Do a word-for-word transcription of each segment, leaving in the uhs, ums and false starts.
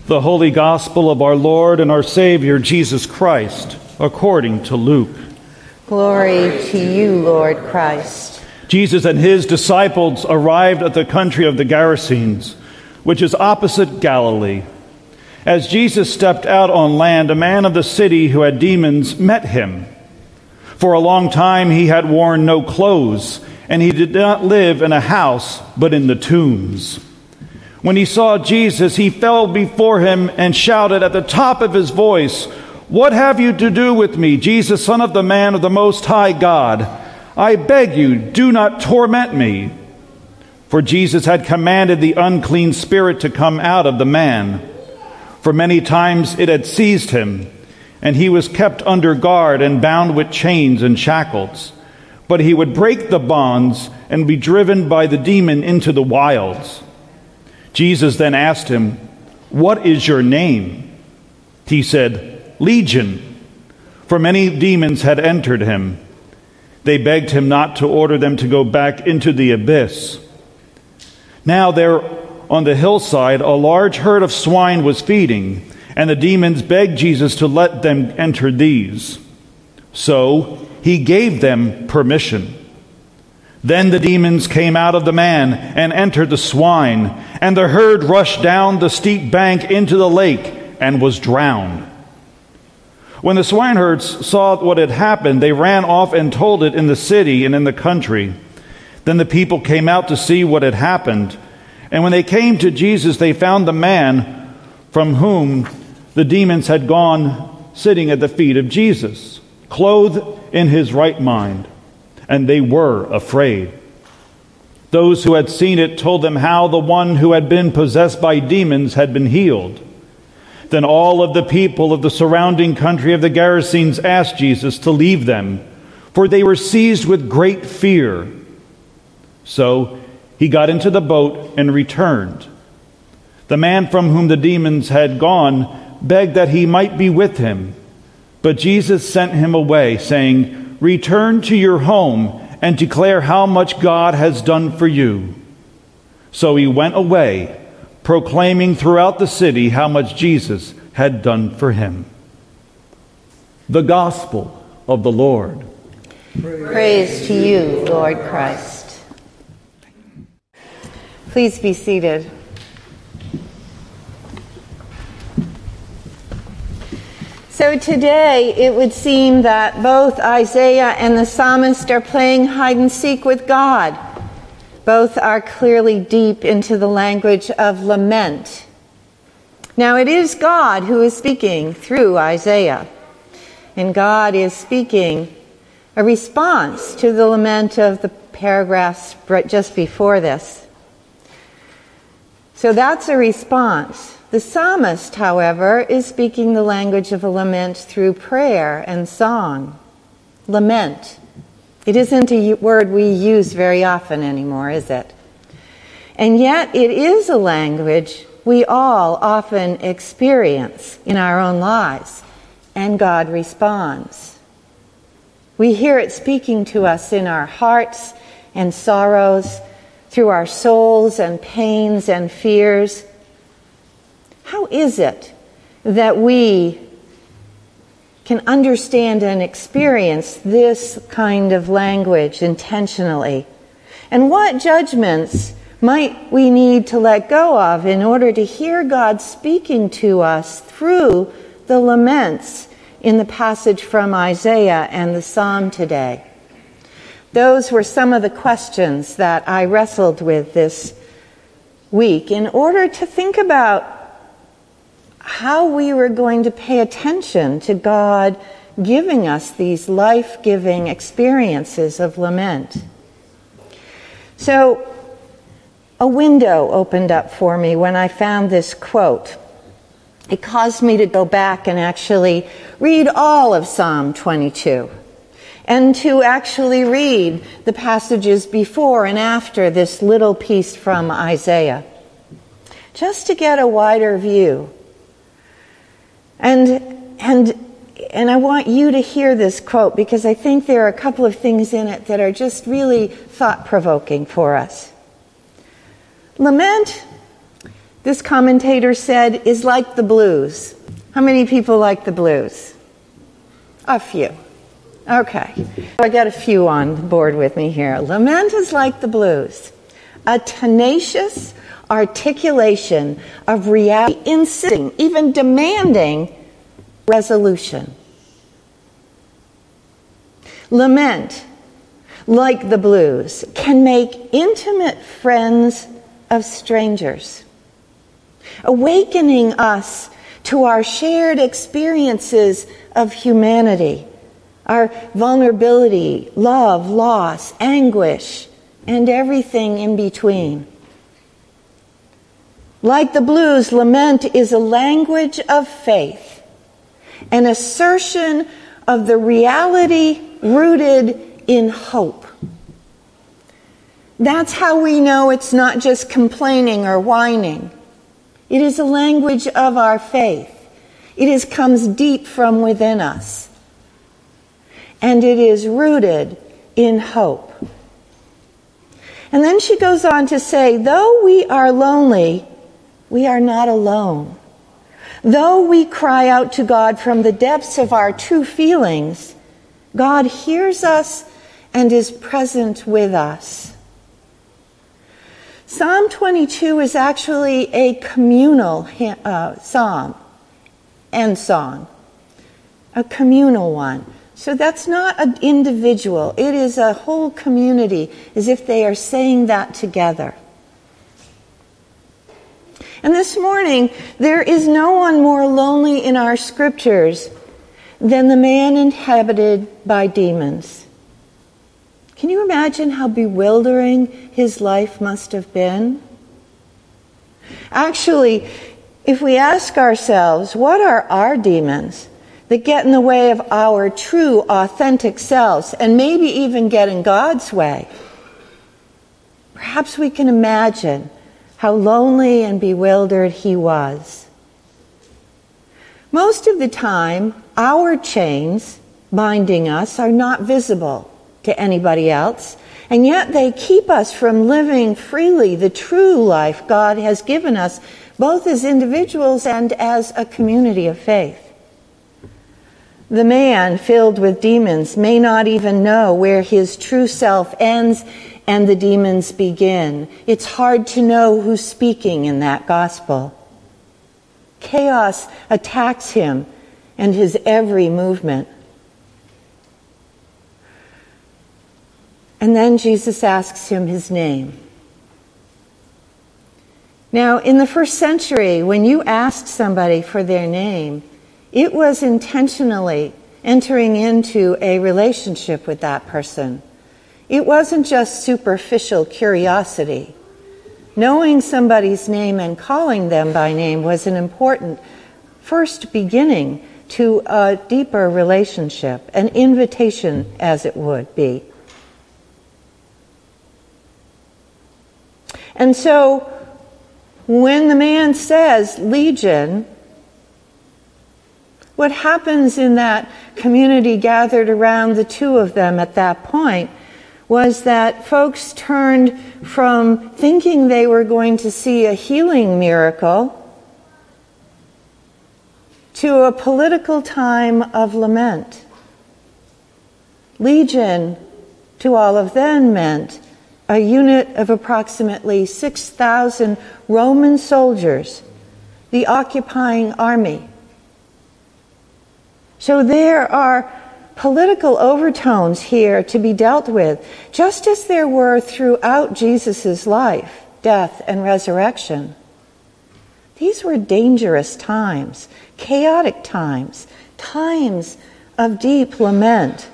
The Holy Gospel of our Lord and our Savior, Jesus Christ, according to Luke. Glory to you, Lord Christ. Jesus and his disciples arrived at the country of the Gerasenes, which is opposite Galilee. As Jesus stepped out on land, a man of the city who had demons met him. For a long time he had worn no clothes, and he did not live in a house, but in the tombs. When he saw Jesus, he fell before him and shouted at the top of his voice, "What have you to do with me, Jesus, Son of the Man of the Most High God? I beg you, do not torment me." For Jesus had commanded the unclean spirit to come out of the man. For many times it had seized him, and he was kept under guard and bound with chains and shackles. But he would break the bonds and be driven by the demon into the wilds. Jesus then asked him, "What is your name?" He said, "Legion," for many demons had entered him. They begged him not to order them to go back into the abyss. Now there on the hillside a large herd of swine was feeding, and the demons begged Jesus to let them enter these. So he gave them permission. Then the demons came out of the man and entered the swine, and the herd rushed down the steep bank into the lake and was drowned. When the swineherds saw what had happened, they ran off and told it in the city and in the country. Then the people came out to see what had happened. And when they came to Jesus, they found the man from whom the demons had gone sitting at the feet of Jesus, clothed in his right mind. And they were afraid. Those who had seen it told them how the one who had been possessed by demons had been healed. Then all of the people of the surrounding country of the Gerasenes asked Jesus to leave them, for they were seized with great fear. So he got into the boat and returned. The man from whom the demons had gone begged that he might be with him. But Jesus sent him away, saying, "Return to your home and declare how much God has done for you." So he went away, proclaiming throughout the city how much Jesus had done for him. The Gospel of the Lord. Praise to you, Lord Christ. Please be seated. So today it would seem that both Isaiah and the psalmist are playing hide and seek with God. Both are clearly deep into the language of lament. Now it is God who is speaking through Isaiah, and God is speaking a response to the lament of the paragraphs just before this. So that's a response. The psalmist, however, is speaking the language of a lament through prayer and song. Lament. It isn't a word we use very often anymore, is it? And yet it is a language we all often experience in our own lives, and God responds. We hear it speaking to us in our hearts and sorrows, through our souls and pains and fears. How is it that we can understand and experience this kind of language intentionally? And what judgments might we need to let go of in order to hear God speaking to us through the laments in the passage from Isaiah and the psalm today? Those were some of the questions that I wrestled with this week in order to think about how we were going to pay attention to God giving us these life-giving experiences of lament. So a window opened up for me when I found this quote. It caused me to go back and actually read all of Psalm twenty-two, and to actually read the passages before and after this little piece from Isaiah, just to get a wider view. And and and I want you to hear this quote, because I think there are a couple of things in it that are just really thought-provoking for us. Lament this commentator said, is like the blues. How many people like the blues? A few. Okay. I got a few on board with me here. Lament is like the blues. A tenacious articulation of reality, insisting, even demanding resolution. Lament, like the blues, can make intimate friends of strangers, awakening us to our shared experiences of humanity, our vulnerability, love, loss, anguish, and everything in between. Like the blues, lament is a language of faith, an assertion of the reality rooted in hope. That's how we know it's not just complaining or whining. It is a language of our faith. It is, comes deep from within us. And it is rooted in hope. And then she goes on to say, though we are lonely, we are not alone. Though we cry out to God from the depths of our true feelings, God hears us and is present with us. Psalm twenty-two is actually a communal uh, psalm and song, a communal one. So that's not an individual. It is a whole community, as if they are saying that together. And this morning, there is no one more lonely in our scriptures than the man inhabited by demons. Can you imagine how bewildering his life must have been? Actually, if we ask ourselves, what are our demons that get in the way of our true, authentic selves, and maybe even get in God's way? Perhaps we can imagine how lonely and bewildered he was. Most of the time, our chains binding us are not visible to anybody else, and yet they keep us from living freely the true life God has given us, both as individuals and as a community of faith. The man filled with demons may not even know where his true self ends and the demons begin. It's hard to know who's speaking in that gospel. Chaos attacks him and his every movement. And then Jesus asks him his name. Now, in the first century, when you asked somebody for their name, it was intentionally entering into a relationship with that person. It wasn't just superficial curiosity. Knowing somebody's name and calling them by name was an important first beginning to a deeper relationship, an invitation, as it would be. And so, when the man says, Legion, what happens in that community gathered around the two of them at that point was that folks turned from thinking they were going to see a healing miracle to a political time of lament. Legion, to all of them, meant a unit of approximately six thousand Roman soldiers, the occupying army. So there are political overtones here to be dealt with, just as there were throughout Jesus' life, death, and resurrection. These were dangerous times, chaotic times, times of deep lament.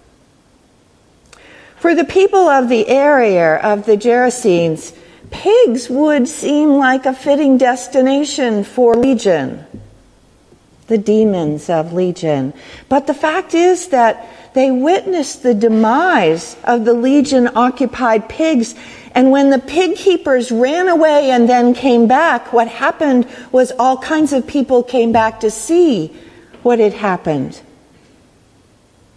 For the people of the area of the Gerasenes, pigs would seem like a fitting destination for Legion, the demons of Legion. But the fact is that they witnessed the demise of the Legion-occupied pigs, and when the pig keepers ran away and then came back, what happened was all kinds of people came back to see what had happened,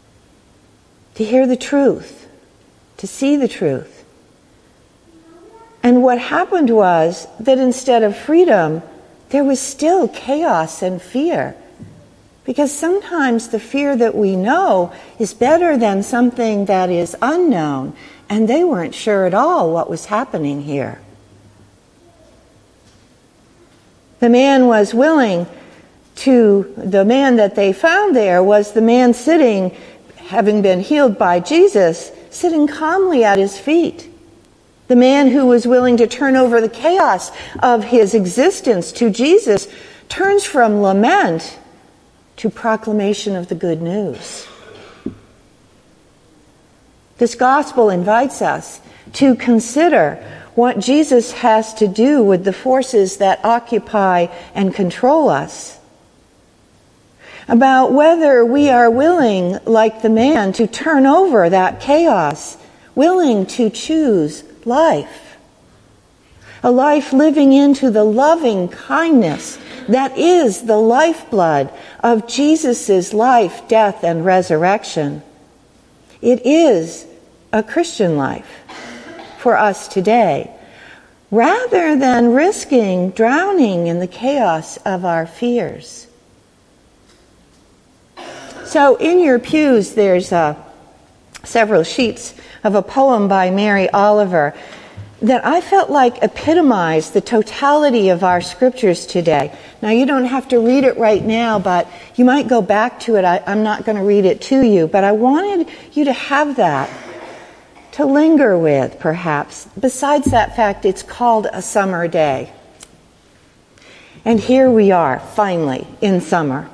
to hear the truth, to see the truth. And what happened was that instead of freedom, there was still chaos and fear. Because sometimes the fear that we know is better than something that is unknown, and they weren't sure at all what was happening here. The man was willing to, the man that they found there was the man sitting, having been healed by Jesus, sitting calmly at his feet. The man who was willing to turn over the chaos of his existence to Jesus turns from lament to proclamation of the good news. This gospel invites us to consider what Jesus has to do with the forces that occupy and control us. About whether we are willing, like the man, to turn over that chaos, willing to choose life. A life living into the loving kindness that is the lifeblood of Jesus' life, death, and resurrection. It is a Christian life for us today, rather than risking drowning in the chaos of our fears. So in your pews, there's uh, several sheets of a poem by Mary Oliver that I felt like epitomized the totality of our scriptures today. Now, you don't have to read it right now, but you might go back to it. I, I'm not going to read it to you, but I wanted you to have that to linger with, perhaps. Besides that fact, it's called a summer day. And here we are, finally, in summer.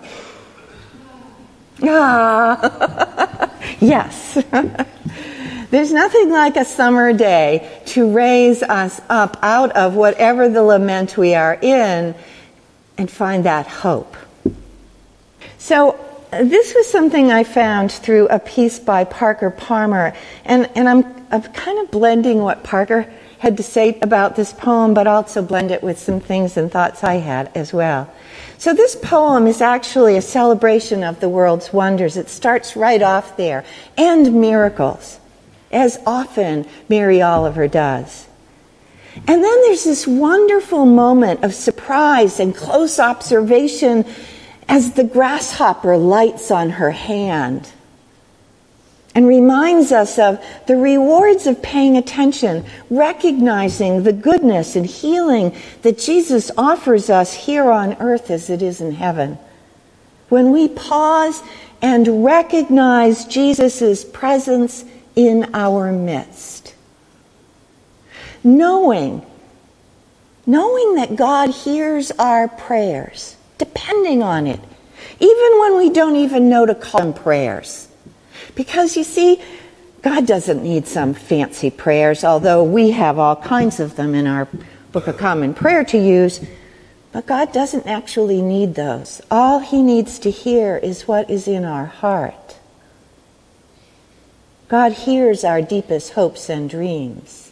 Ah, yes. There's nothing like a summer day to raise us up out of whatever the lament we are in and find that hope. So this was something I found through a piece by Parker Palmer, and, and I'm, I'm kind of blending what Parker had to say about this poem, but also blend it with some things and thoughts I had as well. So this poem is actually a celebration of the world's wonders. It starts right off there, and miracles, as often Mary Oliver does. And then there's this wonderful moment of surprise and close observation as the grasshopper lights on her hand and reminds us of the rewards of paying attention, recognizing the goodness and healing that Jesus offers us here on earth as it is in heaven. When we pause and recognize Jesus' presence in our midst. Knowing, knowing that God hears our prayers, depending on it, even when we don't even know to call them prayers. Because you see, God doesn't need some fancy prayers, although we have all kinds of them in our Book of Common Prayer to use, but God doesn't actually need those. All he needs to hear is what is in our heart. God hears our deepest hopes and dreams.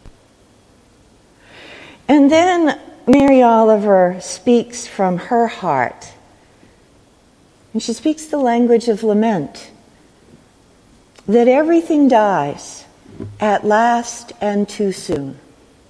And then Mary Oliver speaks from her heart. And she speaks the language of lament. That everything dies at last and too soon.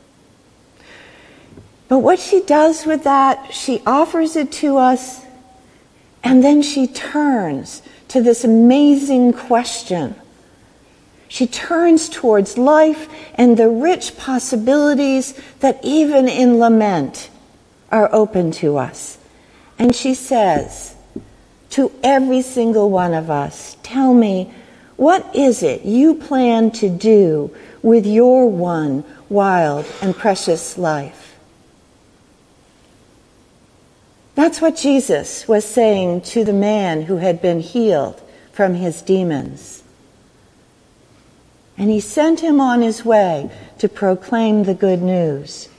But what she does with that, she offers it to us, and then she turns to this amazing question. She turns towards life and the rich possibilities that even in lament are open to us. And she says to every single one of us, tell me, what is it you plan to do with your one wild and precious life? That's what Jesus was saying to the man who had been healed from his demons. And he sent him on his way to proclaim the good news.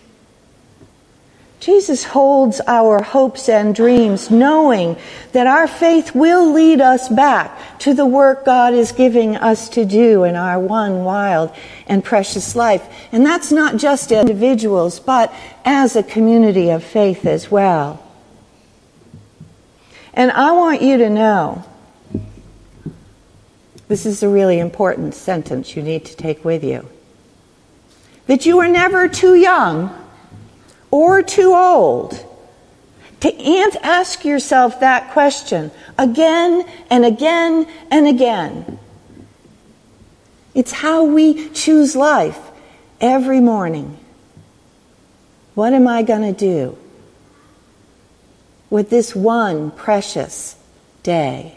Jesus holds our hopes and dreams, knowing that our faith will lead us back to the work God is giving us to do in our one wild and precious life. And that's not just individuals, but as a community of faith as well. And I want you to know, this is a really important sentence you need to take with you, that you are never too young or too old to ask yourself that question again and again and again. It's how we choose life every morning. What am I going to do with this one precious day?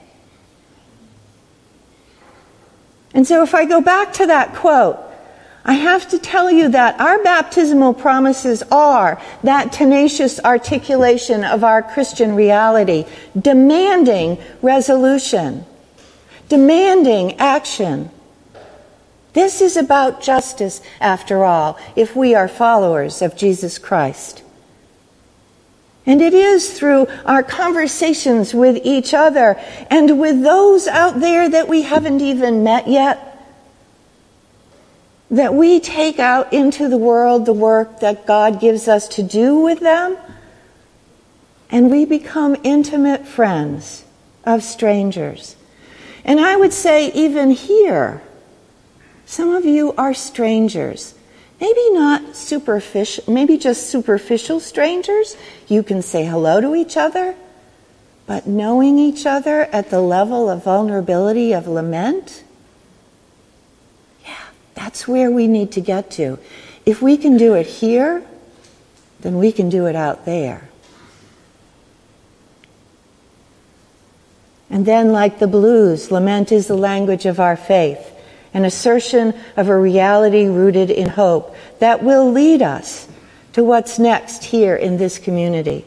And so if I go back to that quote, I have to tell you that our baptismal promises are that tenacious articulation of our Christian reality, demanding resolution, demanding action. This is about justice, after all, if we are followers of Jesus Christ. And it is through our conversations with each other and with those out there that we haven't even met yet that we take out into the world the work that God gives us to do with them, and we become intimate friends of strangers. And I would say even here, some of you are strangers. Maybe not superficial, maybe just superficial strangers. You can say hello to each other, but knowing each other at the level of vulnerability, of lament, that's where we need to get to. If we can do it here, then we can do it out there. And then, like the blues, lament is the language of our faith, an assertion of a reality rooted in hope that will lead us to what's next here in this community.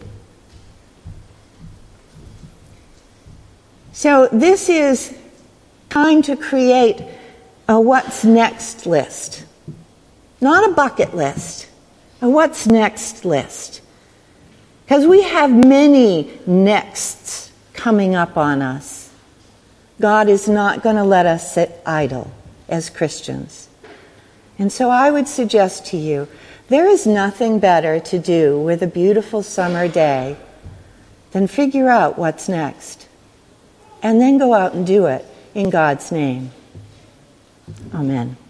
So this is time to create a what's next list. Not a bucket list, a what's next list. Because we have many nexts coming up on us. God is not going to let us sit idle as Christians. And so I would suggest to you, there is nothing better to do with a beautiful summer day than figure out what's next. And then go out and do it in God's name. Amen.